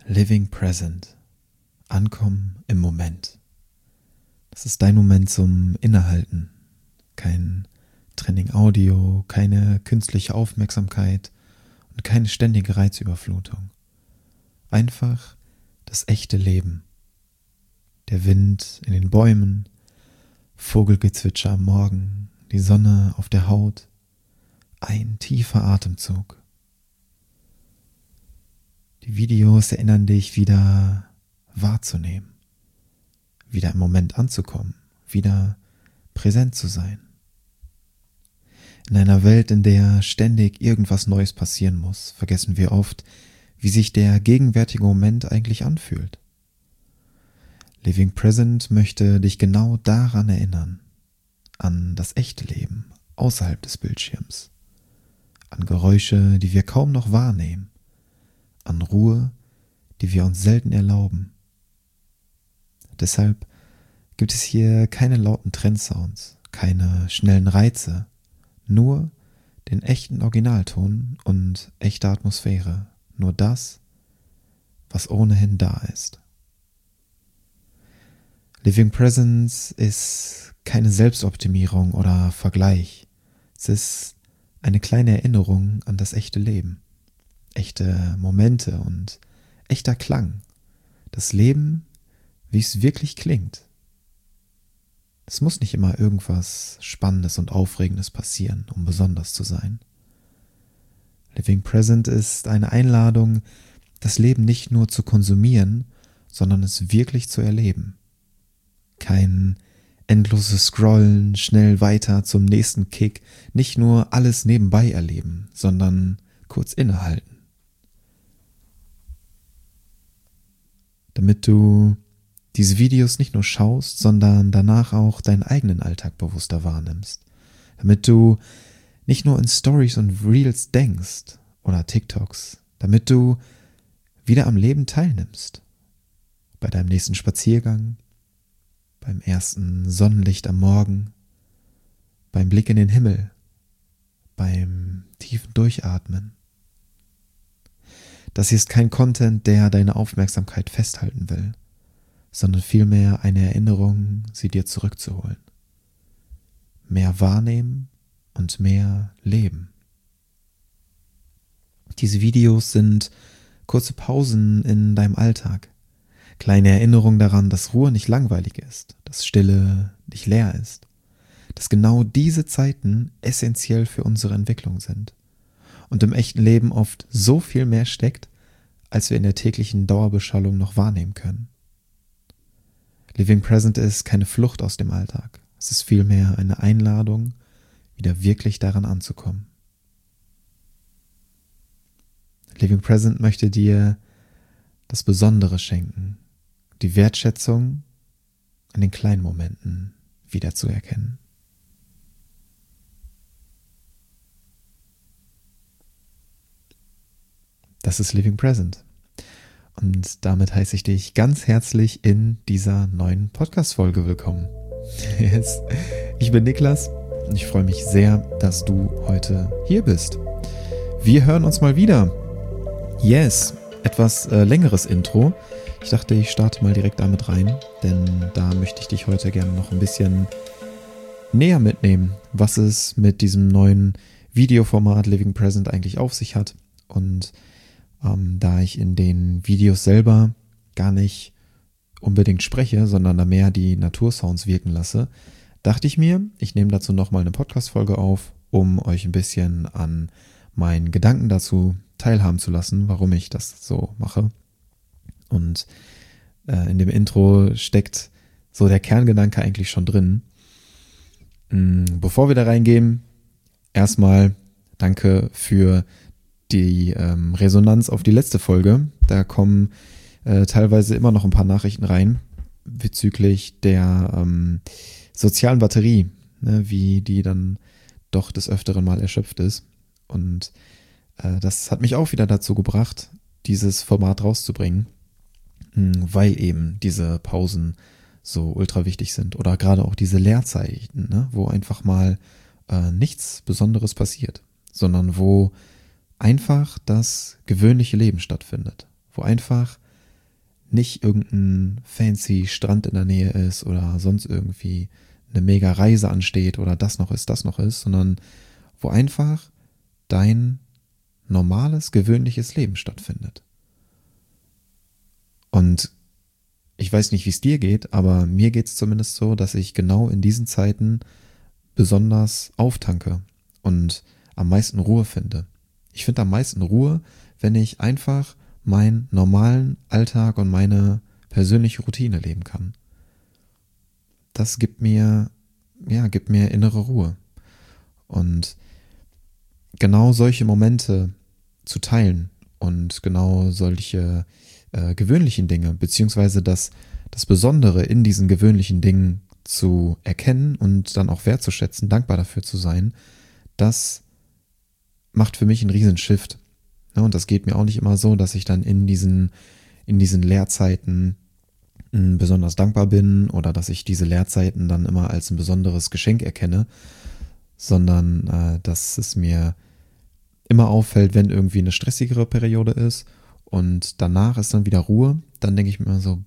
Living Present. Ankommen im Moment. Das ist dein Moment zum Innehalten. Kein Trending Audio, keine künstliche Aufmerksamkeit und keine ständige Reizüberflutung. Einfach das echte Leben. Der Wind in den Bäumen, Vogelgezwitscher am Morgen, die Sonne auf der Haut. Ein tiefer Atemzug. Die Videos erinnern dich, wieder wahrzunehmen, wieder im Moment anzukommen, wieder präsent zu sein. In einer Welt, in der ständig irgendwas Neues passieren muss, vergessen wir oft, wie sich der gegenwärtige Moment eigentlich anfühlt. Living Present möchte dich genau daran erinnern, an das echte Leben außerhalb des Bildschirms, an Geräusche, die wir kaum noch wahrnehmen, an Ruhe, die wir uns selten erlauben. Deshalb gibt es hier keine lauten Trendsounds, keine schnellen Reize, nur den echten Originalton und echte Atmosphäre, nur das, was ohnehin da ist. Living Presence ist keine Selbstoptimierung oder Vergleich. Es ist eine kleine Erinnerung an das echte Leben. Echte Momente und echter Klang. Das Leben, wie es wirklich klingt. Es muss nicht immer irgendwas Spannendes und Aufregendes passieren, um besonders zu sein. Living Present ist eine Einladung, das Leben nicht nur zu konsumieren, sondern es wirklich zu erleben. Kein endloses Scrollen, schnell weiter zum nächsten Kick, nicht nur alles nebenbei erleben, sondern kurz innehalten. Damit du diese Videos nicht nur schaust, sondern danach auch deinen eigenen Alltag bewusster wahrnimmst. Damit du nicht nur in Stories und Reels denkst oder TikToks, damit du wieder am Leben teilnimmst. Bei deinem nächsten Spaziergang, beim ersten Sonnenlicht am Morgen, beim Blick in den Himmel, beim tiefen Durchatmen. Das hier ist kein Content, der deine Aufmerksamkeit festhalten will, sondern vielmehr eine Erinnerung, sie dir zurückzuholen. Mehr wahrnehmen und mehr leben. Diese Videos sind kurze Pausen in deinem Alltag. Kleine Erinnerungen daran, dass Ruhe nicht langweilig ist, dass Stille nicht leer ist, dass genau diese Zeiten essentiell für unsere Entwicklung sind und im echten Leben oft so viel mehr steckt, als wir in der täglichen Dauerbeschallung noch wahrnehmen können. Living Present ist keine Flucht aus dem Alltag, es ist vielmehr eine Einladung, wieder wirklich daran anzukommen. Living Present möchte dir das Besondere schenken, die Wertschätzung an den kleinen Momenten wiederzuerkennen. Das ist Living Present. Und damit heiße ich dich ganz herzlich in dieser neuen Podcast-Folge willkommen. Yes. Ich bin Niklas und ich freue mich sehr, dass du heute hier bist. Wir hören uns mal wieder. Yes, etwas längeres Intro. Ich dachte, ich starte mal direkt damit rein, denn da möchte ich dich heute gerne noch ein bisschen näher mitnehmen, was es mit diesem neuen Videoformat Living Present eigentlich auf sich hat. Und da ich in den Videos selber gar nicht unbedingt spreche, sondern da mehr die Natursounds wirken lasse, dachte ich mir, ich nehme dazu nochmal eine Podcast-Folge auf, um euch ein bisschen an meinen Gedanken dazu teilhaben zu lassen, warum ich das so mache. Und in dem Intro steckt so der Kerngedanke eigentlich schon drin. Bevor wir da reingehen, erstmal danke für die Resonanz auf die letzte Folge. Da kommen teilweise immer noch ein paar Nachrichten rein bezüglich der sozialen Batterie, ne, wie die dann doch des Öfteren mal erschöpft ist. Und das hat mich auch wieder dazu gebracht, dieses Format rauszubringen, weil eben diese Pausen so ultra wichtig sind oder gerade auch diese Leerzeiten, ne, wo einfach mal nichts Besonderes passiert, sondern wo einfach das gewöhnliche Leben stattfindet, wo einfach nicht irgendein fancy Strand in der Nähe ist oder sonst irgendwie eine mega Reise ansteht oder das noch ist, sondern wo einfach dein normales, gewöhnliches Leben stattfindet. Und ich weiß nicht, wie es dir geht, aber mir geht es zumindest so, dass ich genau in diesen Zeiten besonders auftanke und am meisten Ruhe finde. Ich finde am meisten Ruhe, wenn ich einfach meinen normalen Alltag und meine persönliche Routine leben kann. Das gibt mir innere Ruhe. Und genau solche Momente zu teilen und genau solche gewöhnlichen Dinge, beziehungsweise das Besondere in diesen gewöhnlichen Dingen zu erkennen und dann auch wertzuschätzen, dankbar dafür zu sein, das macht für mich einen riesen Shift. Ja, und das geht mir auch nicht immer so, dass ich dann in diesen Lehrzeiten besonders dankbar bin oder dass ich diese Lehrzeiten dann immer als ein besonderes Geschenk erkenne, sondern dass es mir immer auffällt, wenn irgendwie eine stressigere Periode ist und danach ist dann wieder Ruhe, dann denke ich mir immer so,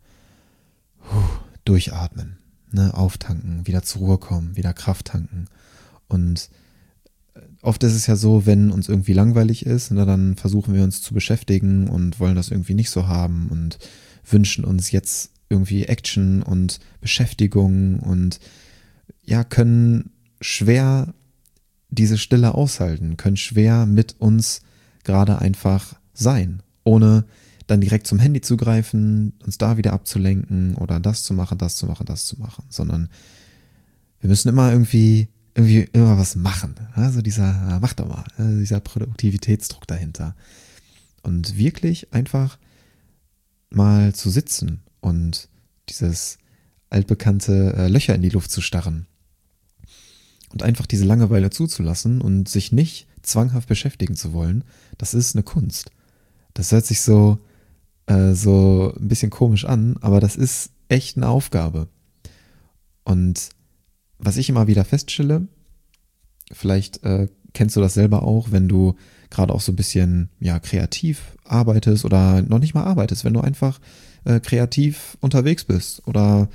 durchatmen, ne, auftanken, wieder zur Ruhe kommen, wieder Kraft tanken. Und oft ist es ja so, wenn uns irgendwie langweilig ist, ne, dann versuchen wir uns zu beschäftigen und wollen das irgendwie nicht so haben und wünschen uns jetzt irgendwie Action und Beschäftigung und ja, können schwer diese Stille aushalten, können schwer mit uns gerade einfach sein, ohne dann direkt zum Handy zu greifen, uns da wieder abzulenken oder das zu machen, sondern wir müssen immer irgendwie immer was machen. Also mach doch mal, dieser Produktivitätsdruck dahinter. Und wirklich einfach mal zu sitzen und dieses altbekannte Löcher in die Luft zu starren und einfach diese Langeweile zuzulassen und sich nicht zwanghaft beschäftigen zu wollen, das ist eine Kunst. Das hört sich so ein bisschen komisch an, aber das ist echt eine Aufgabe. Und was ich immer wieder feststelle, vielleicht kennst du das selber auch, wenn du gerade auch so ein bisschen kreativ arbeitest oder noch nicht mal arbeitest, wenn du einfach kreativ unterwegs bist oder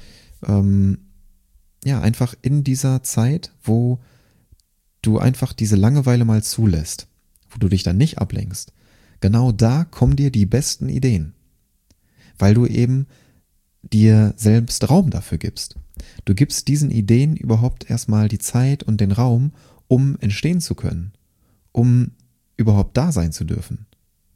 einfach in dieser Zeit, wo du einfach diese Langeweile mal zulässt, wo du dich dann nicht ablenkst, genau da kommen dir die besten Ideen, weil du eben dir selbst Raum dafür gibst. Du gibst diesen Ideen überhaupt erstmal die Zeit und den Raum, um entstehen zu können, um überhaupt da sein zu dürfen.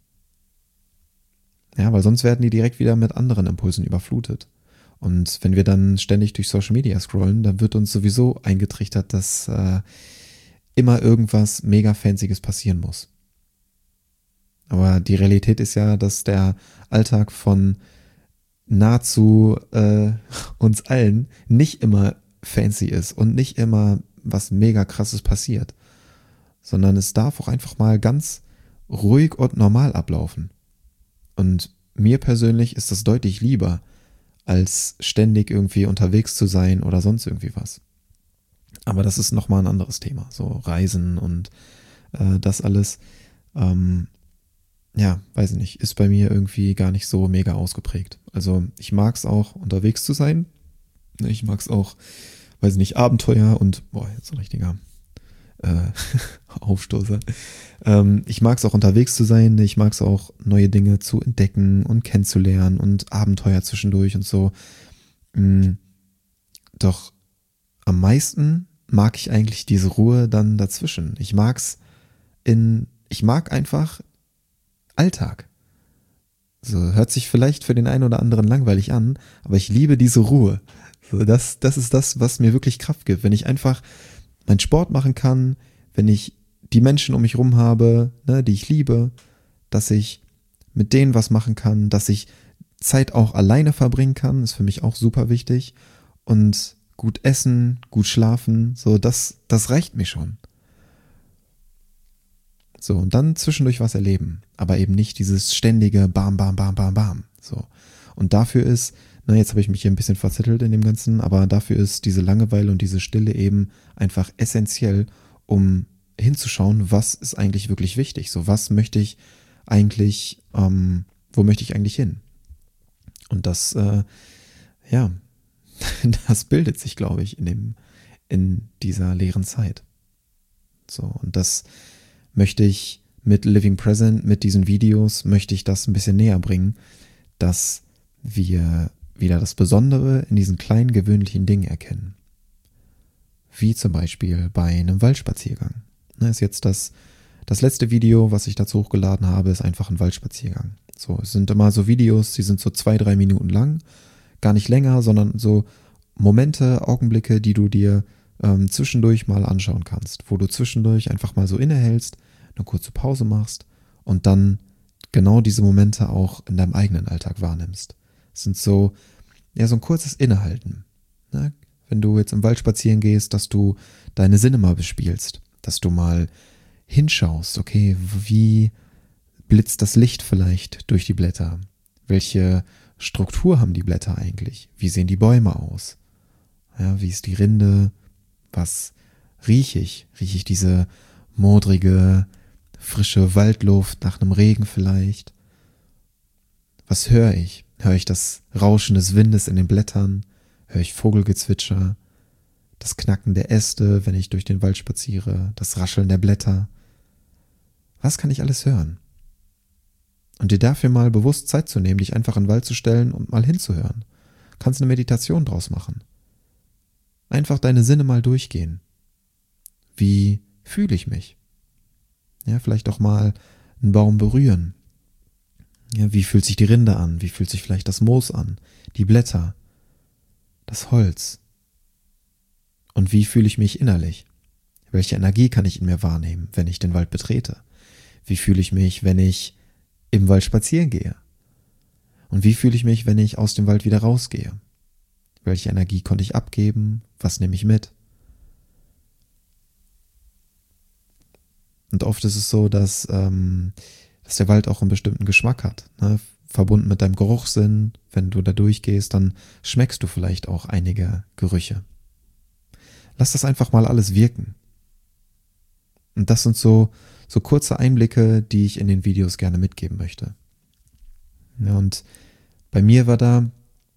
Ja, weil sonst werden die direkt wieder mit anderen Impulsen überflutet. Und wenn wir dann ständig durch Social Media scrollen, dann wird uns sowieso eingetrichtert, dass immer irgendwas mega Fancyes passieren muss. Aber die Realität ist ja, dass der Alltag von nahezu uns allen nicht immer fancy ist und nicht immer was mega krasses passiert, sondern es darf auch einfach mal ganz ruhig und normal ablaufen. Und mir persönlich ist das deutlich lieber, als ständig irgendwie unterwegs zu sein oder sonst irgendwie was. Aber das ist nochmal ein anderes Thema, so Reisen und das alles, weiß ich nicht, ist bei mir irgendwie gar nicht so mega ausgeprägt. Also ich mag es auch, unterwegs zu sein. Ich mag es auch, weiß ich nicht, Abenteuer und, jetzt ein richtiger Aufstoßer. Ich mag es auch, unterwegs zu sein. Ich mag es auch, neue Dinge zu entdecken und kennenzulernen und Abenteuer zwischendurch und so. Doch am meisten mag ich eigentlich diese Ruhe dann dazwischen. Ich mag einfach Alltag. So, hört sich vielleicht für den einen oder anderen langweilig an, aber ich liebe diese Ruhe. So, das ist das, was mir wirklich Kraft gibt. Wenn ich einfach meinen Sport machen kann, wenn ich die Menschen um mich rum habe, ne, die ich liebe, dass ich mit denen was machen kann, dass ich Zeit auch alleine verbringen kann, ist für mich auch super wichtig. Und gut essen, gut schlafen, so, das reicht mir schon. So, und dann zwischendurch was erleben, aber eben nicht dieses ständige Bam, Bam, Bam, Bam, Bam. So. Und dafür ist, jetzt habe ich mich hier ein bisschen verzettelt in dem Ganzen, aber dafür ist diese Langeweile und diese Stille eben einfach essentiell, um hinzuschauen, was ist eigentlich wirklich wichtig. So, was möchte ich eigentlich, wo möchte ich eigentlich hin? Und das, ja, das bildet sich, glaube ich, in dieser leeren Zeit. So, und das möchte ich mit Living Present, mit diesen Videos, möchte ich das ein bisschen näher bringen, dass wir wieder das Besondere in diesen kleinen gewöhnlichen Dingen erkennen. Wie zum Beispiel bei einem Waldspaziergang. Ist jetzt das letzte Video, was ich dazu hochgeladen habe, ist einfach ein Waldspaziergang. So, es sind immer so Videos, die sind so 2-3 Minuten lang, gar nicht länger, sondern so Momente, Augenblicke, die du dir zwischendurch mal anschauen kannst, wo du zwischendurch einfach mal so innehältst, eine kurze Pause machst und dann genau diese Momente auch in deinem eigenen Alltag wahrnimmst. Es sind so, ja, so ein kurzes Innehalten. Ne? Wenn du jetzt im Wald spazieren gehst, dass du deine Sinne mal bespielst, dass du mal hinschaust, okay, wie blitzt das Licht vielleicht durch die Blätter? Welche Struktur haben die Blätter eigentlich? Wie sehen die Bäume aus? Ja, wie ist die Rinde? Was rieche ich? Rieche ich diese modrige, frische Waldluft nach einem Regen vielleicht? Was höre ich? Höre ich das Rauschen des Windes in den Blättern? Höre ich Vogelgezwitscher? Das Knacken der Äste, wenn ich durch den Wald spaziere? Das Rascheln der Blätter? Was kann ich alles hören? Und dir dafür mal bewusst Zeit zu nehmen, dich einfach in den Wald zu stellen und mal hinzuhören. Kannst eine Meditation draus machen. Einfach deine Sinne mal durchgehen. Wie fühle ich mich? Ja, vielleicht auch mal einen Baum berühren. Ja, wie fühlt sich die Rinde an? Wie fühlt sich vielleicht das Moos an? Die Blätter? Das Holz? Und wie fühle ich mich innerlich? Welche Energie kann ich in mir wahrnehmen, wenn ich den Wald betrete? Wie fühle ich mich, wenn ich im Wald spazieren gehe? Und wie fühle ich mich, wenn ich aus dem Wald wieder rausgehe? Welche Energie konnte ich abgeben? Was nehme ich mit? Und oft ist es so, dass der Wald auch einen bestimmten Geschmack hat. Ne? Verbunden mit deinem Geruchssinn, wenn du da durchgehst, dann schmeckst du vielleicht auch einige Gerüche. Lass das einfach mal alles wirken. Und das sind so kurze Einblicke, die ich in den Videos gerne mitgeben möchte. Ja, und bei mir war da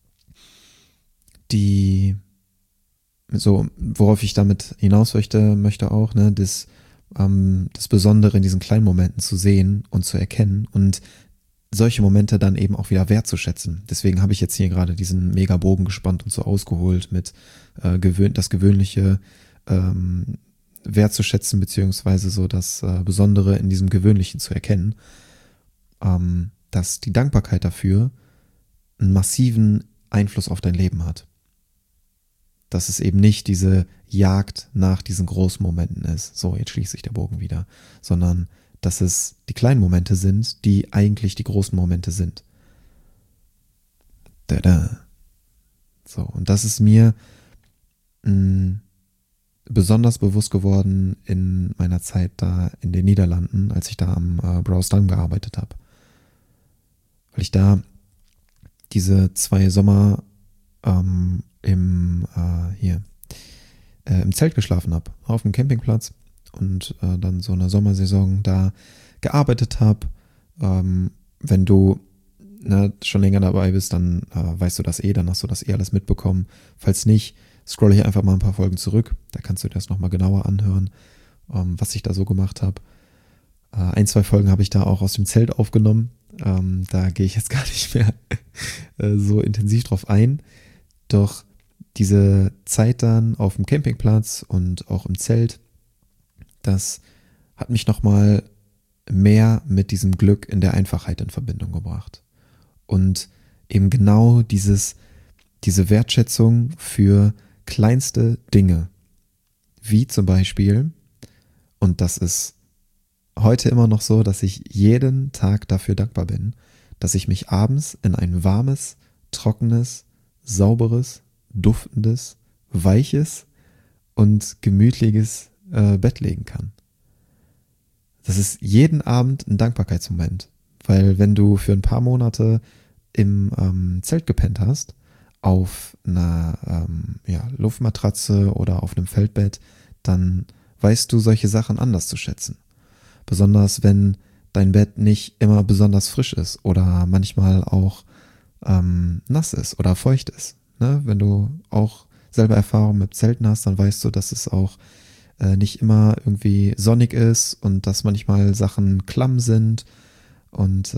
worauf ich damit hinaus möchte auch, ne, das Besondere in diesen kleinen Momenten zu sehen und zu erkennen und solche Momente dann eben auch wieder wertzuschätzen. Deswegen habe ich jetzt hier gerade diesen Megabogen gespannt und so ausgeholt mit das Gewöhnliche wertzuschätzen, beziehungsweise so das Besondere in diesem Gewöhnlichen zu erkennen, dass die Dankbarkeit dafür einen massiven Einfluss auf dein Leben hat. Dass es eben nicht diese Jagd nach diesen großen Momenten ist, so jetzt schließt sich der Bogen wieder, sondern dass es die kleinen Momente sind, die eigentlich die großen Momente sind. So, und das ist mir besonders bewusst geworden in meiner Zeit da in den Niederlanden, als ich da am Browsdam gearbeitet habe. Weil ich da diese 2 Sommer im Zelt geschlafen habe, auf dem Campingplatz und dann so eine Sommersaison da gearbeitet habe. Wenn du schon länger dabei bist, dann weißt du das dann hast du das alles mitbekommen. Falls nicht, scrolle ich einfach mal ein paar Folgen zurück, da kannst du dir das nochmal genauer anhören, was ich da so gemacht habe. 1-2 Folgen habe ich da auch aus dem Zelt aufgenommen, da gehe ich jetzt gar nicht mehr so intensiv drauf ein, doch diese Zeit dann auf dem Campingplatz und auch im Zelt, das hat mich nochmal mehr mit diesem Glück in der Einfachheit in Verbindung gebracht. Und eben genau diese Wertschätzung für kleinste Dinge, wie zum Beispiel, und das ist heute immer noch so, dass ich jeden Tag dafür dankbar bin, dass ich mich abends in ein warmes, trockenes, sauberes, duftendes, weiches und gemütliches Bett legen kann. Das ist jeden Abend ein Dankbarkeitsmoment, weil wenn du für ein paar Monate im Zelt gepennt hast, auf einer Luftmatratze oder auf einem Feldbett, dann weißt du solche Sachen anders zu schätzen. Besonders wenn dein Bett nicht immer besonders frisch ist oder manchmal auch nass ist oder feucht ist. Ne? Wenn du auch selber Erfahrung mit Zelten hast, dann weißt du, dass es auch nicht immer irgendwie sonnig ist und dass manchmal Sachen klamm sind und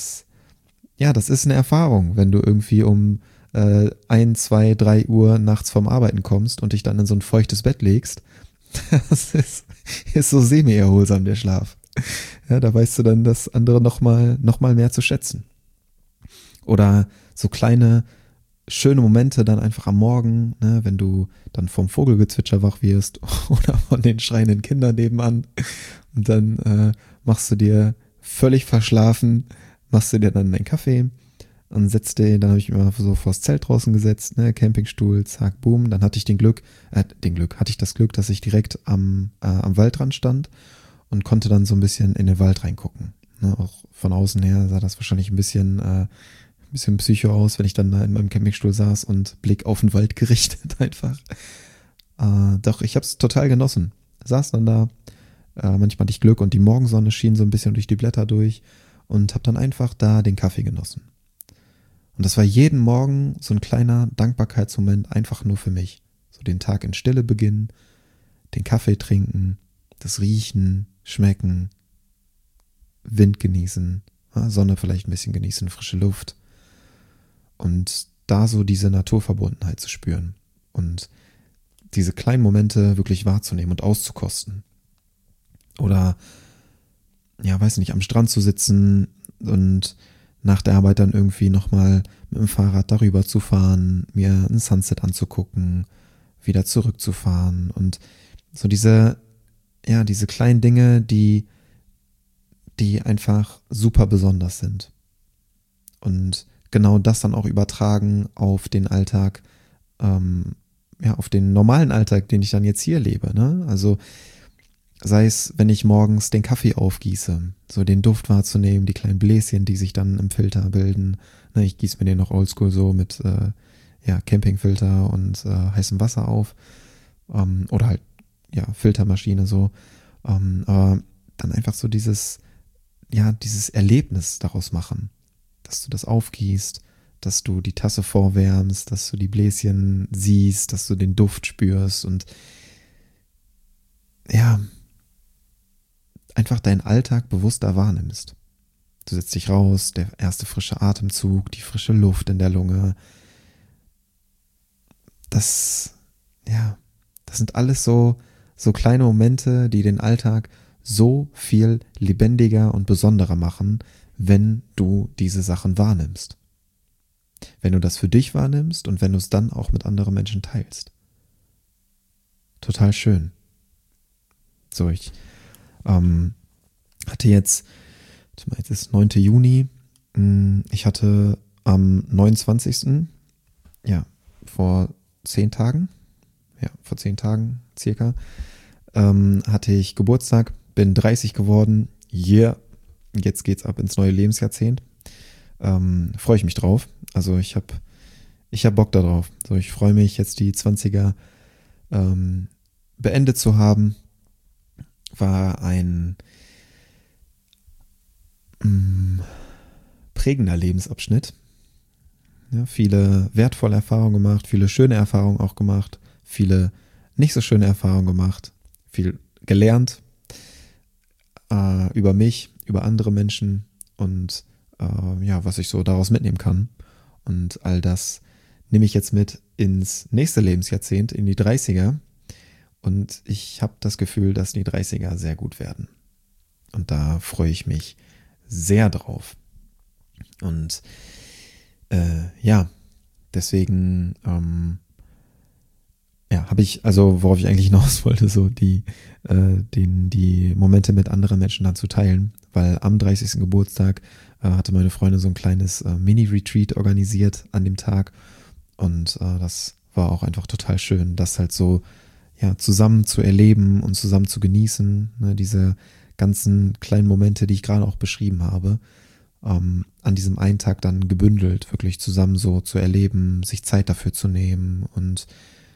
das ist eine Erfahrung, wenn du irgendwie um 1, 2, 3 Uhr nachts vom Arbeiten kommst und dich dann in so ein feuchtes Bett legst. Das ist so semi-erholsam, der Schlaf. Ja, da weißt du dann das andere noch mal mehr zu schätzen. Oder so kleine, schöne Momente dann einfach am Morgen, ne, wenn du dann vom Vogelgezwitscher wach wirst oder von den schreienden Kindern nebenan. Und dann machst du dir völlig verschlafen, machst du dir dann deinen Kaffee und setzt den, dann habe ich mich mal so vors Zelt draußen gesetzt, ne, Campingstuhl, zack, boom. Dann hatte ich hatte ich das Glück, dass ich direkt am Waldrand stand und konnte dann so ein bisschen in den Wald reingucken. Ne, auch von außen her sah das wahrscheinlich ein bisschen psycho aus, wenn ich dann da in meinem Campingstuhl saß und Blick auf den Wald gerichtet einfach. Doch, ich habe es total genossen. Saß dann da, manchmal hatte ich Glück und die Morgensonne schien so ein bisschen durch die Blätter durch und habe dann einfach da den Kaffee genossen. Und das war jeden Morgen so ein kleiner Dankbarkeitsmoment einfach nur für mich. So den Tag in Stille beginnen, den Kaffee trinken, das Riechen, Schmecken, Wind genießen, Sonne vielleicht ein bisschen genießen, frische Luft und da so diese Naturverbundenheit zu spüren und diese kleinen Momente wirklich wahrzunehmen und auszukosten. Oder, ja, weiß nicht, am Strand zu sitzen und nach der Arbeit dann irgendwie nochmal mit dem Fahrrad darüber zu fahren, mir ein Sunset anzugucken, wieder zurückzufahren und so diese kleinen Dinge, die einfach super besonders sind. Und genau das dann auch übertragen auf den Alltag, auf den normalen Alltag, den ich dann jetzt hier lebe, ne? Also sei es, wenn ich morgens den Kaffee aufgieße, so den Duft wahrzunehmen, die kleinen Bläschen, die sich dann im Filter bilden. Ne, ich gieße mir den noch oldschool so mit Campingfilter und heißem Wasser auf. Oder halt, ja, Filtermaschine so. Aber dann einfach so dieses Erlebnis daraus machen. Dass du das aufgießt, dass du die Tasse vorwärmst, dass du die Bläschen siehst, dass du den Duft spürst und ja, einfach deinen Alltag bewusster wahrnimmst. Du setzt dich raus, der erste frische Atemzug, die frische Luft in der Lunge. Das sind alles so kleine Momente, die den Alltag so viel lebendiger und besonderer machen, wenn du diese Sachen wahrnimmst. Wenn du das für dich wahrnimmst und wenn du es dann auch mit anderen Menschen teilst. Total schön. So, ich hatte jetzt ist 9. Juni, ich hatte am 29. Vor 10 Tagen, vor 10 Tagen circa, hatte ich Geburtstag, bin 30 geworden, jetzt geht's ab ins neue Lebensjahrzehnt, freue ich mich drauf, also ich hab Bock darauf, so ich freue mich jetzt die 20er beendet zu haben, war ein prägender Lebensabschnitt. Ja, viele wertvolle Erfahrungen gemacht, viele schöne Erfahrungen auch gemacht, viele nicht so schöne Erfahrungen gemacht, viel gelernt über mich, über andere Menschen und was ich so daraus mitnehmen kann. Und all das nehme ich jetzt mit ins nächste Lebensjahrzehnt, in die 30er. Und ich habe das Gefühl, dass die 30er sehr gut werden. Und da freue ich mich sehr drauf. Und deswegen habe ich, also worauf ich eigentlich hinaus wollte, so die Momente mit anderen Menschen dann zu teilen, weil am 30. Geburtstag hatte meine Freundin so ein kleines Mini-Retreat organisiert an dem Tag und das war auch einfach total schön, das halt so zusammen zu erleben und zusammen zu genießen, ne, diese ganzen kleinen Momente, die ich gerade auch beschrieben habe, an diesem einen Tag dann gebündelt, wirklich zusammen so zu erleben, sich Zeit dafür zu nehmen und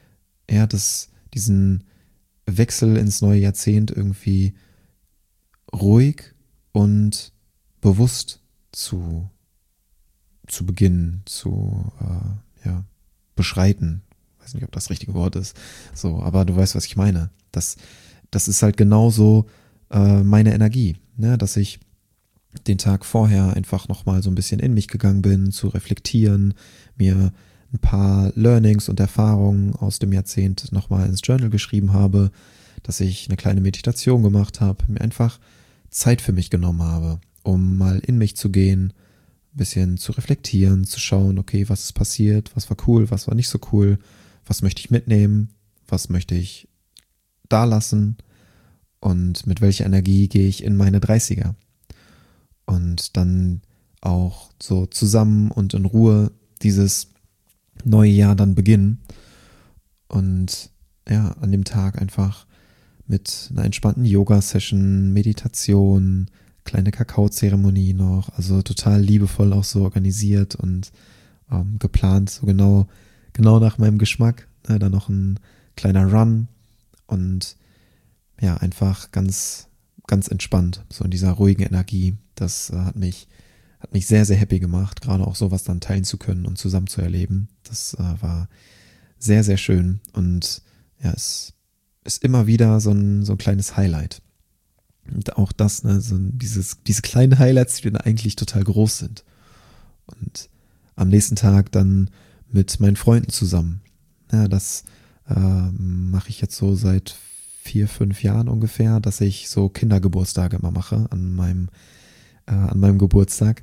diesen Wechsel ins neue Jahrzehnt irgendwie ruhig und bewusst zu zu beginnen, zu beschreiten. Weiß nicht, ob das richtige Wort ist. So, aber du weißt, was ich meine. Das ist halt genauso meine Energie, ne? Dass ich den Tag vorher einfach nochmal so ein bisschen in mich gegangen bin, zu reflektieren, mir ein paar Learnings und Erfahrungen aus dem Jahrzehnt nochmal ins Journal geschrieben habe, dass ich eine kleine Meditation gemacht habe, mir einfach Zeit für mich genommen habe, um mal in mich zu gehen, ein bisschen zu reflektieren, zu schauen, okay, was ist passiert, was war cool, was war nicht so cool, was möchte ich mitnehmen, was möchte ich da lassen und mit welcher Energie gehe ich in meine 30er. Und dann auch so zusammen und in Ruhe dieses neue Jahr dann beginnen und ja, an dem Tag einfach mit einer entspannten Yoga-Session, Meditation, kleine Kakaozeremonie noch, also total liebevoll auch so organisiert und geplant, so genau nach meinem Geschmack, ne, dann noch ein kleiner Run und ja, einfach ganz, ganz entspannt, so in dieser ruhigen Energie. Das hat mich sehr, sehr happy gemacht, gerade auch sowas dann teilen zu können und zusammen zu erleben. Das war sehr, sehr schön und ja, es ist immer wieder so ein kleines Highlight. Und auch das, ne, so diese kleinen Highlights, die dann eigentlich total groß sind. Und am nächsten Tag dann mit meinen Freunden zusammen. Ja, das mache ich jetzt so seit 4, 5 Jahren ungefähr, dass ich so Kindergeburtstage immer mache an meinem Geburtstag,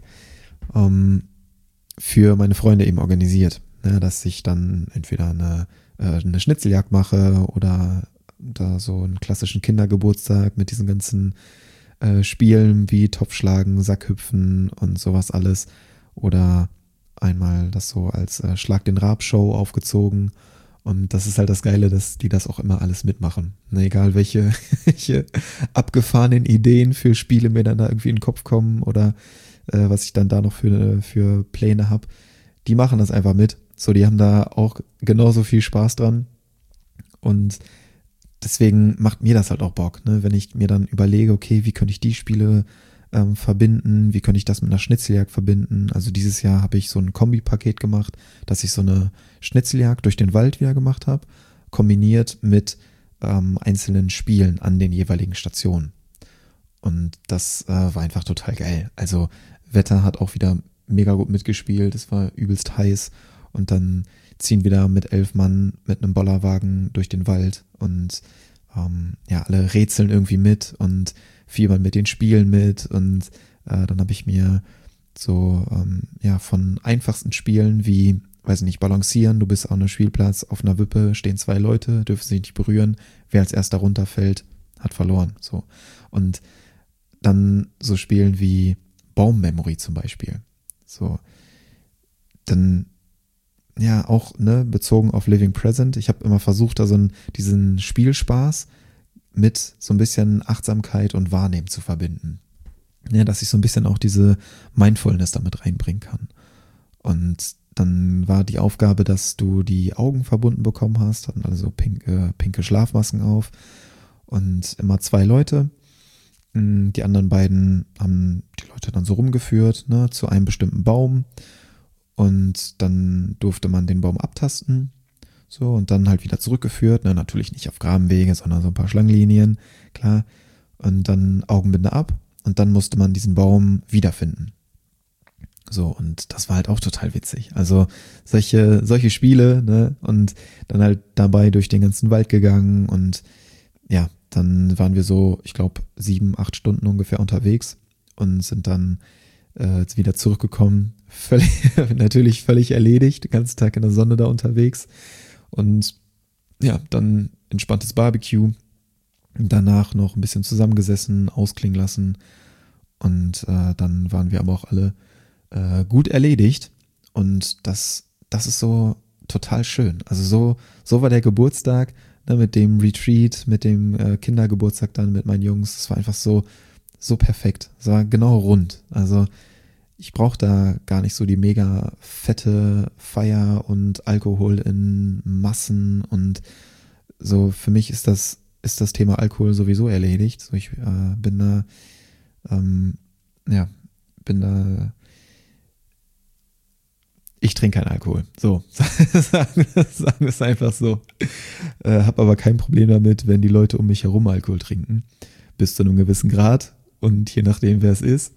für meine Freunde eben organisiert. Ja, dass ich dann entweder eine Schnitzeljagd mache oder da so einen klassischen Kindergeburtstag mit diesen ganzen Spielen wie Topfschlagen, Sackhüpfen und sowas alles. Oder einmal das so als Schlag den Rab-Show aufgezogen. Und das ist halt das Geile, dass die das auch immer alles mitmachen. Na, egal welche abgefahrenen Ideen für Spiele mir dann da irgendwie in den Kopf kommen oder was ich dann da noch für Pläne habe. Die machen das einfach mit. So, die haben da auch genauso viel Spaß dran. Und deswegen macht mir das halt auch Bock, ne? Wenn ich mir dann überlege, okay, wie könnte ich die Spiele verbinden, wie könnte ich das mit einer Schnitzeljagd verbinden. Also dieses Jahr habe ich so ein Kombipaket gemacht, dass ich so eine Schnitzeljagd durch den Wald wieder gemacht habe, kombiniert mit einzelnen Spielen an den jeweiligen Stationen. Und das war einfach total geil. Also Wetter hat auch wieder mega gut mitgespielt, es war übelst heiß und dann ziehen wieder mit 11 Mann mit einem Bollerwagen durch den Wald und ja, alle rätseln irgendwie mit und fiebern mit den Spielen mit und dann habe ich mir so ja, von einfachsten Spielen wie, weiß nicht, balancieren, du bist auf einem Spielplatz, auf einer Wippe stehen 2 Leute, dürfen sich nicht berühren, wer als erster runterfällt, hat verloren, so. Und dann so Spielen wie Baummemory zum Beispiel, so, dann ja, auch, ne, bezogen auf Living Present. Ich habe immer versucht, da diesen Spielspaß mit so ein bisschen Achtsamkeit und Wahrnehmen zu verbinden. Ja, dass ich so ein bisschen auch diese Mindfulness damit reinbringen kann. Und dann war die Aufgabe, dass du die Augen verbunden bekommen hast, hatten alle so pinke Schlafmasken auf und immer 2 Leute. Die anderen beiden haben die Leute dann so rumgeführt, ne, zu einem bestimmten Baum. Und dann durfte man den Baum abtasten, so, und dann halt wieder zurückgeführt, ne, natürlich nicht auf Grabenwege, sondern so ein paar Schlangenlinien, klar, und dann Augenbinde ab und dann musste man diesen Baum wiederfinden. So, und das war halt auch total witzig. Also solche Spiele, ne, und dann halt dabei durch den ganzen Wald gegangen und ja, dann waren wir so, ich glaube, 7, 8 Stunden ungefähr unterwegs und sind dann wieder zurückgekommen, natürlich völlig erledigt, den ganzen Tag in der Sonne da unterwegs und ja, dann entspanntes Barbecue, danach noch ein bisschen zusammengesessen, ausklingen lassen und dann waren wir aber auch alle gut erledigt und das ist so total schön. Also so war der Geburtstag, ne, mit dem Retreat, mit dem Kindergeburtstag dann mit meinen Jungs, das war einfach so perfekt. Es war genau rund. Also ich brauche da gar nicht so die mega fette Feier und Alkohol in Massen und so. Für mich ist das Thema Alkohol sowieso erledigt. So, ich bin da ich trinke keinen Alkohol. So, sagen wir es einfach so. Hab aber kein Problem damit, wenn die Leute um mich herum Alkohol trinken. Bis zu einem gewissen Grad und je nachdem, wer es ist.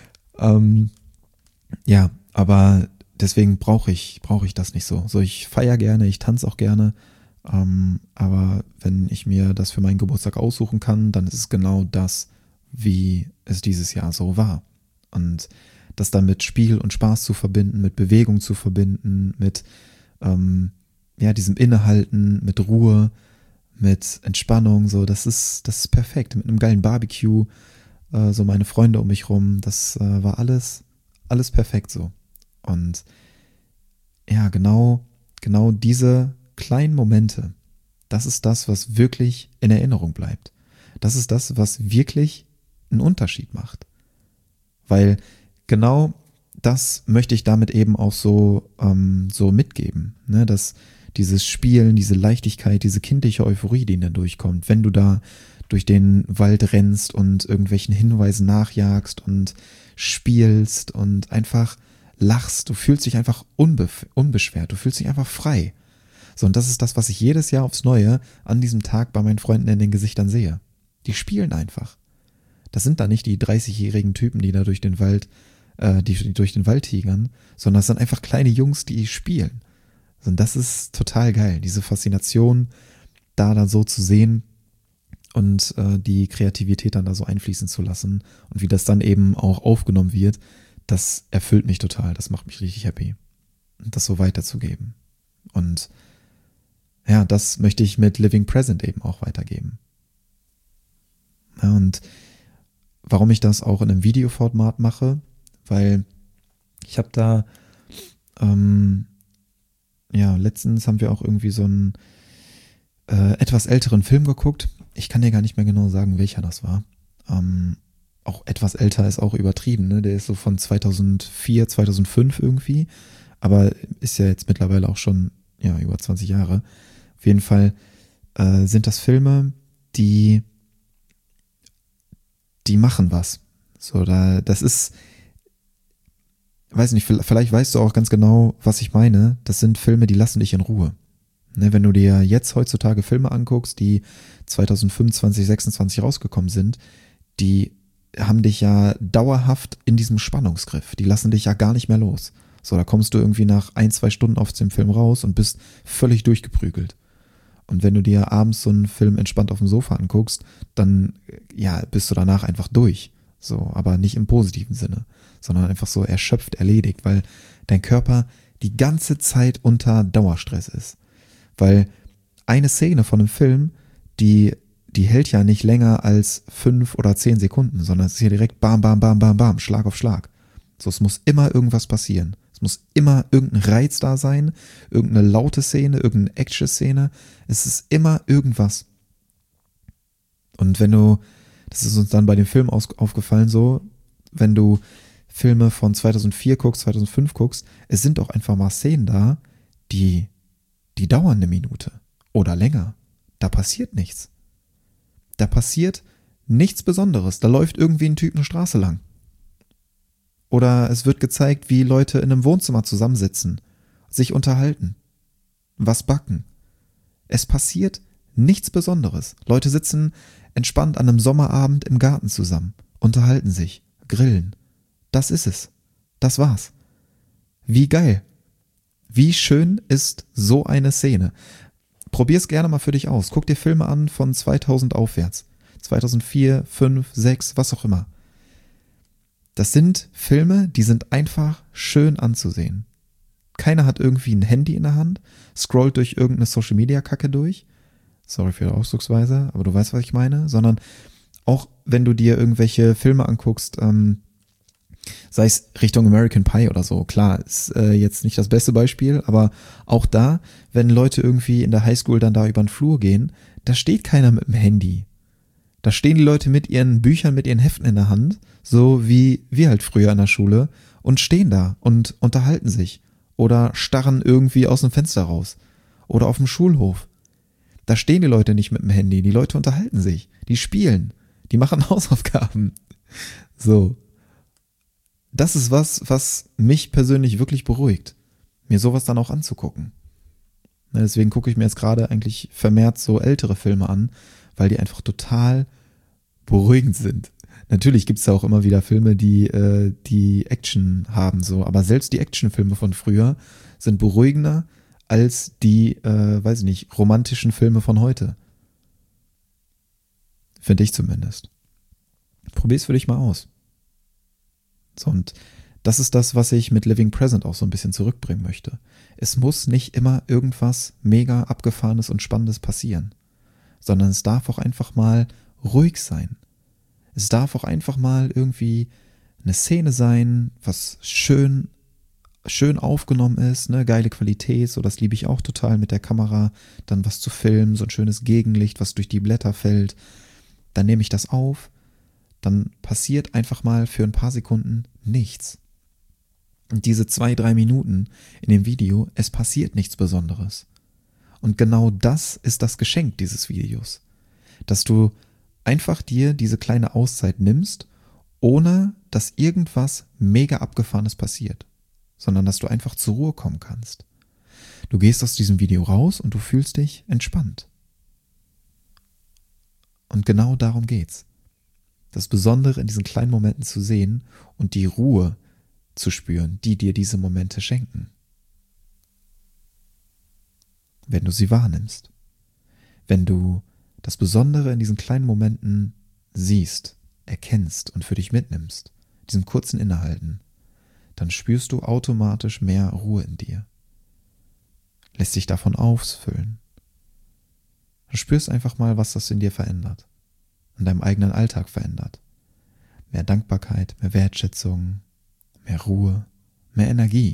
Ja, aber deswegen brauche ich das nicht so. So, ich feiere gerne, ich tanze auch gerne. Aber wenn ich mir das für meinen Geburtstag aussuchen kann, dann ist es genau das, wie es dieses Jahr so war. Und das dann mit Spiel und Spaß zu verbinden, mit Bewegung zu verbinden, mit diesem Innehalten, mit Ruhe, mit Entspannung, so, das ist perfekt. Mit einem geilen Barbecue, so meine Freunde um mich rum, das war alles perfekt so. Und ja, genau diese kleinen Momente, das ist das, was wirklich in Erinnerung bleibt. Das ist das, was wirklich einen Unterschied macht. Weil genau das möchte ich damit eben auch so mitgeben, ne? Dass dieses Spielen, diese Leichtigkeit, diese kindliche Euphorie, die da durchkommt, wenn du da durch den Wald rennst und irgendwelchen Hinweisen nachjagst und spielst und einfach lachst, du fühlst dich einfach unbeschwert, du fühlst dich einfach frei. So, und das ist das, was ich jedes Jahr aufs Neue an diesem Tag bei meinen Freunden in den Gesichtern sehe. Die spielen einfach. Das sind da nicht die 30-jährigen Typen, die da durch den Wald, die durch den Wald tigern, sondern das sind einfach kleine Jungs, die spielen. Und das ist total geil, diese Faszination da dann so zu sehen und die Kreativität dann da so einfließen zu lassen und wie das dann eben auch aufgenommen wird, das erfüllt mich total, das macht mich richtig happy, das so weiterzugeben. Und ja, das möchte ich mit Living Present eben auch weitergeben. Ja, und warum ich das auch in einem Videoformat mache, weil ich habe da letztens haben wir auch irgendwie so einen etwas älteren Film geguckt. Ich kann dir gar nicht mehr genau sagen, welcher das war. Auch etwas älter ist auch übertrieben, ne? Der ist so von 2004, 2005 irgendwie, aber ist ja jetzt mittlerweile auch schon über 20 Jahre. Auf jeden Fall sind das Filme, die machen was. So, das ist, weiß nicht, vielleicht weißt du auch ganz genau, was ich meine. Das sind Filme, die lassen dich in Ruhe. Ne, wenn du dir jetzt heutzutage Filme anguckst, die 2025, 26 rausgekommen sind, die haben dich ja dauerhaft in diesem Spannungsgriff. Die lassen dich ja gar nicht mehr los. So, da kommst du irgendwie nach 1-2 Stunden aus dem Film raus und bist völlig durchgeprügelt. Und wenn du dir abends so einen Film entspannt auf dem Sofa anguckst, dann bist du danach einfach durch. So, aber nicht im positiven Sinne, sondern einfach so erschöpft, erledigt, weil dein Körper die ganze Zeit unter Dauerstress ist. Weil eine Szene von einem Film, die hält ja nicht länger als 5 oder 10 Sekunden, sondern es ist ja direkt bam, bam, bam, bam, bam, Schlag auf Schlag. So, es muss immer irgendwas passieren. Es muss immer irgendein Reiz da sein, irgendeine laute Szene, irgendeine Action-Szene. Es ist immer irgendwas. Und das ist uns dann bei dem Film aufgefallen so, wenn du Filme von 2004 guckst, 2005 guckst, es sind auch einfach mal Szenen da, die dauern eine Minute oder länger. Da passiert nichts. Da passiert nichts Besonderes. Da läuft irgendwie ein Typ eine Straße lang. Oder es wird gezeigt, wie Leute in einem Wohnzimmer zusammensitzen, sich unterhalten, was backen. Es passiert nichts Besonderes. Leute sitzen entspannt an einem Sommerabend im Garten zusammen, unterhalten sich, grillen. Das ist es. Das war's. Wie geil. Wie schön ist so eine Szene. Probier's gerne mal für dich aus. Guck dir Filme an von 2000 aufwärts. 2004, 5, 6, was auch immer. Das sind Filme, die sind einfach schön anzusehen. Keiner hat irgendwie ein Handy in der Hand, scrollt durch irgendeine Social-Media-Kacke durch. Sorry für die Ausdrucksweise, aber du weißt, was ich meine. Sondern auch wenn du dir irgendwelche Filme anguckst, sei es Richtung American Pie oder so, klar, ist jetzt nicht das beste Beispiel, aber auch da, wenn Leute irgendwie in der Highschool dann da über den Flur gehen, da steht keiner mit dem Handy. Da stehen die Leute mit ihren Büchern, mit ihren Heften in der Hand, so wie wir halt früher in der Schule, und stehen da und unterhalten sich oder starren irgendwie aus dem Fenster raus oder auf dem Schulhof. Da stehen die Leute nicht mit dem Handy, die Leute unterhalten sich, die spielen, die machen Hausaufgaben. So. Das ist was mich persönlich wirklich beruhigt. mir sowas dann auch anzugucken. Deswegen gucke ich mir jetzt gerade eigentlich vermehrt so ältere Filme an, weil die einfach total beruhigend sind. Natürlich gibt es da auch immer wieder Filme, die Action haben, so, aber selbst die Actionfilme von früher sind beruhigender als die, weiß ich nicht, romantischen Filme von heute. Finde ich zumindest. Probier's für dich mal aus. So, und das ist das, was ich mit Living Present auch so ein bisschen zurückbringen möchte. Es muss nicht immer irgendwas mega Abgefahrenes und Spannendes passieren, sondern es darf auch einfach mal ruhig sein. Es darf auch einfach mal irgendwie eine Szene sein, was schön aufgenommen ist, ne, geile Qualität, so das liebe ich auch total mit der Kamera, dann was zu filmen, so ein schönes Gegenlicht, was durch die Blätter fällt. Dann nehme ich das auf, dann passiert einfach mal für ein paar Sekunden nichts. Und diese 2-3 Minuten in dem Video, es passiert nichts Besonderes. Und genau das ist das Geschenk dieses Videos. Dass du einfach dir diese kleine Auszeit nimmst, ohne dass irgendwas mega Abgefahrenes passiert, sondern dass du einfach zur Ruhe kommen kannst. Du gehst aus diesem Video raus und du fühlst dich entspannt. Und genau darum geht's. Das Besondere in diesen kleinen Momenten zu sehen und die Ruhe zu spüren, die dir diese Momente schenken. Wenn du sie wahrnimmst. Wenn du das Besondere in diesen kleinen Momenten siehst, erkennst und für dich mitnimmst, diesem kurzen Innehalten, dann spürst du automatisch mehr Ruhe in dir. Lässt dich davon ausfüllen. Du spürst einfach mal, was das in dir verändert, in deinem eigenen Alltag verändert. Mehr Dankbarkeit, mehr Wertschätzung, mehr Ruhe, mehr Energie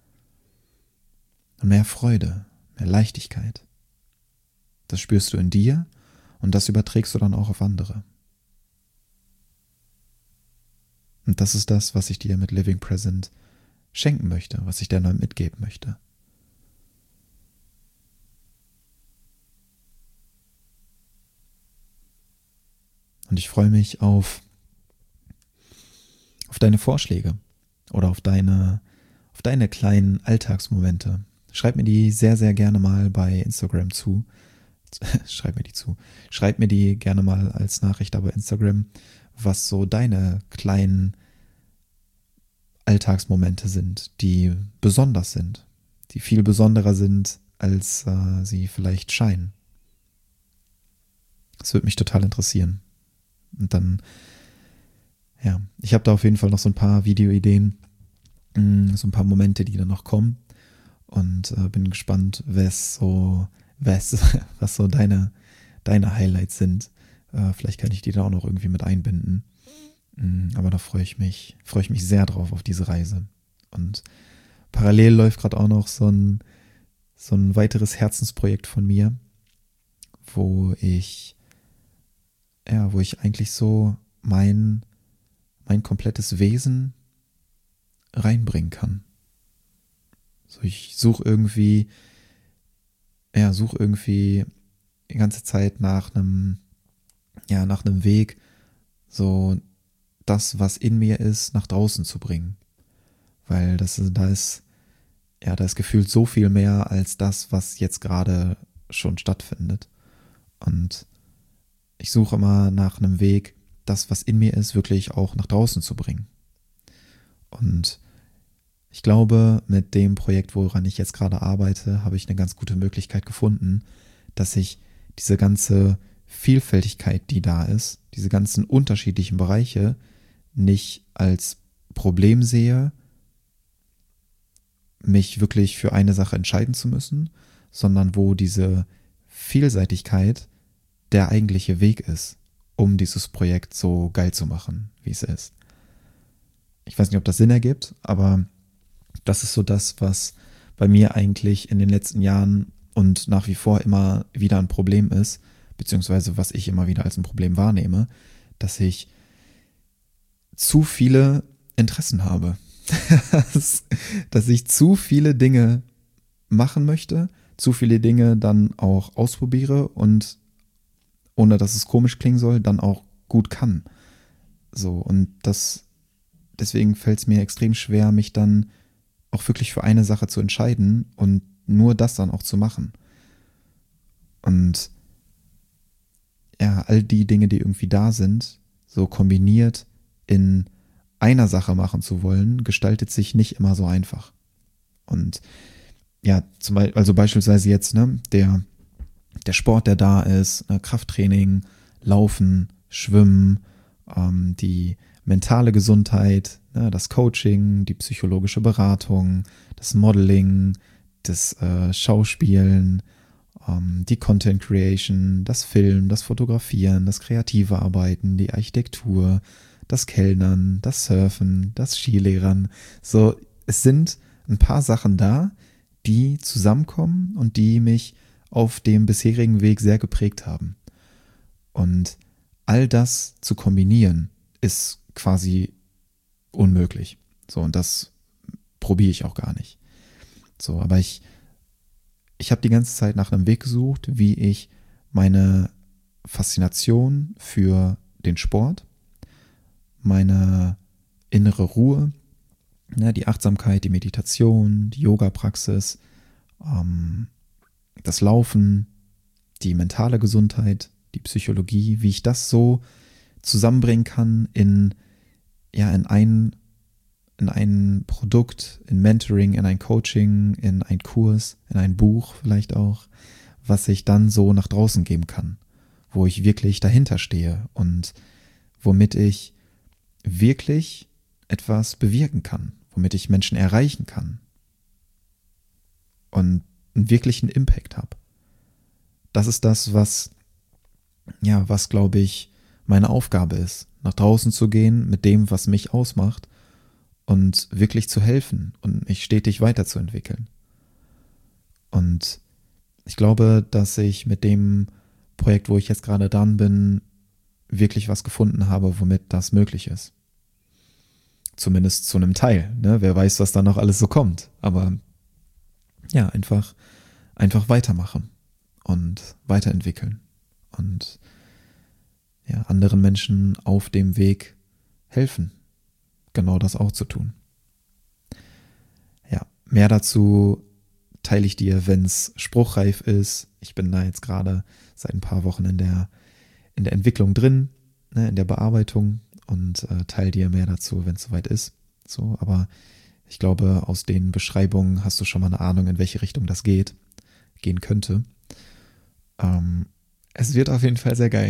und mehr Freude, mehr Leichtigkeit. Das spürst du in dir und das überträgst du dann auch auf andere. Und das ist das, was ich dir mit Living Present schenken möchte, was ich dir neu mitgeben möchte. Und ich freue mich auf deine Vorschläge oder auf deine kleinen Alltagsmomente. Schreib mir die sehr, sehr gerne mal bei Instagram zu. Schreib mir die gerne mal als Nachricht bei Instagram, was so deine kleinen Alltagsmomente sind, die besonders sind, die viel besonderer sind, als sie vielleicht scheinen. Das würde mich total interessieren. Und dann, ja, ich habe da auf jeden Fall noch so ein paar Videoideen, so ein paar Momente, die dann noch kommen. Und bin gespannt, was so deine Highlights sind. Vielleicht kann ich die da auch noch irgendwie mit einbinden. Aber da freue ich mich sehr drauf auf diese Reise. Und parallel läuft gerade auch noch so ein weiteres Herzensprojekt von mir, wo ich eigentlich so mein komplettes Wesen reinbringen kann. So, ich suche irgendwie die ganze Zeit nach einem Weg, so das, was in mir ist, nach draußen zu bringen. Weil da ist gefühlt so viel mehr als das, was jetzt gerade schon stattfindet. Und ich suche immer nach einem Weg, das, was in mir ist, wirklich auch nach draußen zu bringen. Und ich glaube, mit dem Projekt, woran ich jetzt gerade arbeite, habe ich eine ganz gute Möglichkeit gefunden, dass ich diese ganze Vielfältigkeit, die da ist, diese ganzen unterschiedlichen Bereiche nicht als Problem sehe, mich wirklich für eine Sache entscheiden zu müssen, sondern wo diese Vielseitigkeit der eigentliche Weg ist, um dieses Projekt so geil zu machen, wie es ist. Ich weiß nicht, ob das Sinn ergibt, aber das ist so das, was bei mir eigentlich in den letzten Jahren und nach wie vor immer wieder ein Problem ist, beziehungsweise was ich immer wieder als ein Problem wahrnehme, dass ich zu viele Interessen habe. Dass ich zu viele Dinge machen möchte, zu viele Dinge dann auch ausprobiere und ohne dass es komisch klingen soll, dann auch gut kann. So, und deswegen fällt es mir extrem schwer, mich dann auch wirklich für eine Sache zu entscheiden und nur das dann auch zu machen. Und ja, all die Dinge, die irgendwie da sind, so kombiniert in einer Sache machen zu wollen, gestaltet sich nicht immer so einfach. Und ja, also beispielsweise jetzt, ne, der Sport, der da ist, ne, Krafttraining, Laufen, Schwimmen, die mentale Gesundheit, ne, das Coaching, die psychologische Beratung, das Modeling, das Schauspielen, die Content Creation, das Filmen, das Fotografieren, das kreative Arbeiten, die Architektur, das Kellnern, das Surfen, das Skilehrern. So, es sind ein paar Sachen da, die zusammenkommen und die mich auf dem bisherigen Weg sehr geprägt haben. Und all das zu kombinieren, ist quasi unmöglich. So, und das probiere ich auch gar nicht. So, aber ich habe die ganze Zeit nach einem Weg gesucht, wie ich meine Faszination für den Sport, meine innere Ruhe, ne, die Achtsamkeit, die Meditation, die Yoga-Praxis, das Laufen, die mentale Gesundheit, die Psychologie, wie ich das so zusammenbringen kann in ein Produkt, in Mentoring, in ein Coaching, in ein Kurs, in ein Buch vielleicht auch, was ich dann so nach draußen geben kann, wo ich wirklich dahinter stehe und womit ich wirklich etwas bewirken kann, womit ich Menschen erreichen kann und einen wirklichen Impact habe. Das ist das, was glaube ich, meine Aufgabe ist, nach draußen zu gehen mit dem, was mich ausmacht und wirklich zu helfen und mich stetig weiterzuentwickeln. Und ich glaube, dass ich mit dem Projekt, wo ich jetzt gerade dran bin, wirklich was gefunden habe, womit das möglich ist. Zumindest zu einem Teil, ne? Wer weiß, was da noch alles so kommt. Aber ja, einfach weitermachen und weiterentwickeln und ja, anderen Menschen auf dem Weg helfen, genau das auch zu tun. Ja, mehr dazu teile ich dir, wenn es spruchreif ist. Ich bin da jetzt gerade seit ein paar Wochen in der Entwicklung drin, ne, in der Bearbeitung und teile dir mehr dazu, wenn es soweit ist. So, aber ich glaube, aus den Beschreibungen hast du schon mal eine Ahnung, in welche Richtung das gehen könnte. Es wird auf jeden Fall sehr geil.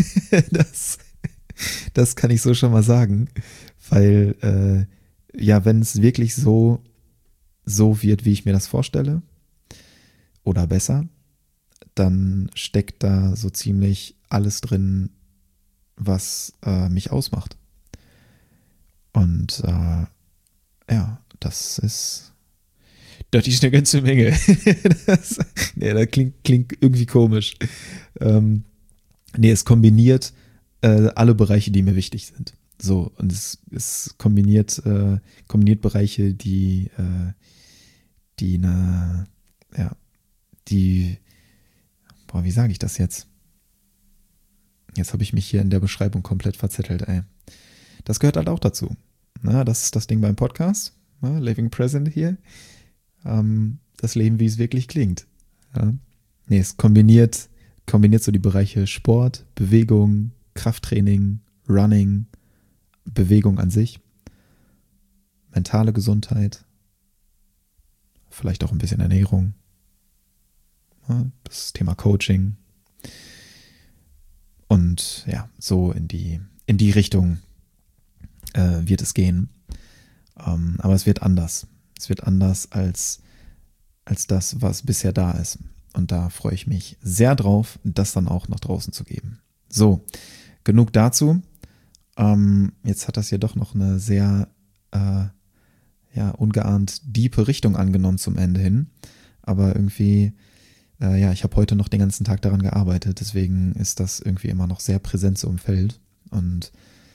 Das kann ich so schon mal sagen, weil wenn es wirklich so wird, wie ich mir das vorstelle, oder besser, dann steckt da so ziemlich alles drin, was mich ausmacht. Und das ist eine ganze Menge. Das klingt irgendwie komisch. Es kombiniert alle Bereiche, die mir wichtig sind. So, und es kombiniert Bereiche, wie sage ich das jetzt? Jetzt habe ich mich hier in der Beschreibung komplett verzettelt, ey. Das gehört halt auch dazu. Na, das ist das Ding beim Podcast. Na, Living Present hier. Das Leben, wie es wirklich klingt. Ja. Nee, es kombiniert so die Bereiche Sport, Bewegung, Krafttraining, Running, Bewegung an sich, mentale Gesundheit, vielleicht auch ein bisschen Ernährung, ja, das Thema Coaching und ja, so in die Richtung wird es gehen. Aber es wird anders. Es wird anders als das, was bisher da ist. Und da freue ich mich sehr drauf, das dann auch nach draußen zu geben. So, genug dazu. Jetzt hat das hier doch noch eine sehr ungeahnt diepe Richtung angenommen zum Ende hin. Aber irgendwie, ich habe heute noch den ganzen Tag daran gearbeitet. Deswegen ist das irgendwie immer noch sehr präsent so im Feld. Und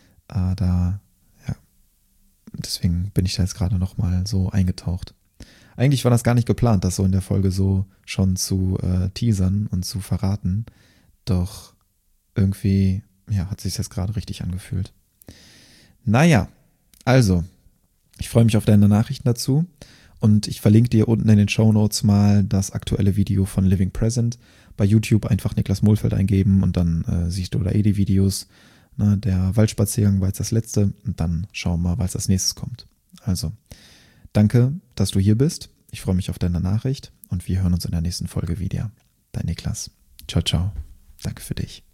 deswegen bin ich da jetzt gerade noch mal so eingetaucht. Eigentlich war das gar nicht geplant, das so in der Folge so schon zu teasern und zu verraten. Doch irgendwie, hat sich jetzt gerade richtig angefühlt. Naja, also, ich freue mich auf deine Nachrichten dazu Und ich verlinke dir unten in den Shownotes mal das aktuelle Video von Living Present. Bei YouTube einfach Niklas Mohlfeld eingeben und dann siehst du da die Videos. Der Waldspaziergang war jetzt das letzte und dann schauen wir mal, was als nächstes kommt. Also, danke, dass du hier bist. Ich freue mich auf deine Nachricht und wir hören uns in der nächsten Folge wieder. Dein Niklas. Ciao, ciao. Danke für dich.